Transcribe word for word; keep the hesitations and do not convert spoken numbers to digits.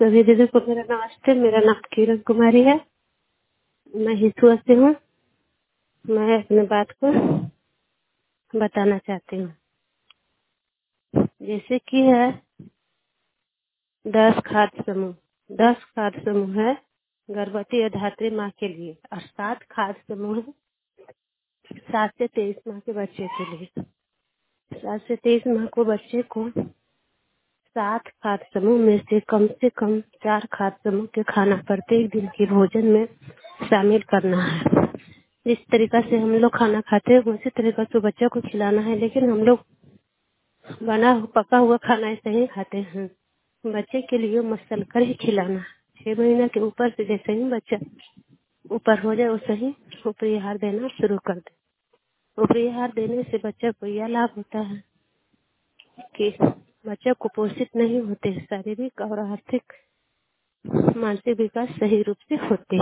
सभी दीदी को मेरा नमस्ते। मेरा नाम किरण कुमारी है। मैं हिसुआ से हूँ। मैं अपने बात को बताना चाहती हूँ। जैसे कि है दस खाद्य समूह दस खाद्य समूह है गर्भवती और धात्री माँ के लिए, और सात खाद्य समूह है सात से तेईस माह के बच्चे के लिए। सात से तेईस माह को बच्चे को सात खाद्य समूह में से कम से कम चार खाद्य समूह के खाना प्रत्येक दिन के भोजन में शामिल करना है। जिस तरीका से हम लोग खाना खाते हैं उसी तरीका से बच्चों को खिलाना है, लेकिन हम लोग बना पका हुआ खाना ऐसे ही खाते हैं। बच्चे के लिए मसल कर ही खिलाना है। छह महीने के ऊपर से जैसे ही बच्चा ऊपर हो जाए वैसे ही ऊपरी आहार देना शुरू कर दे। ऊपरी आहार देने से बच्चे को यह लाभ होता है कि बच्चे कुपोषित नहीं होते, शारीरिक और आर्थिक मानसिक विकास सही रूप से होते हैं।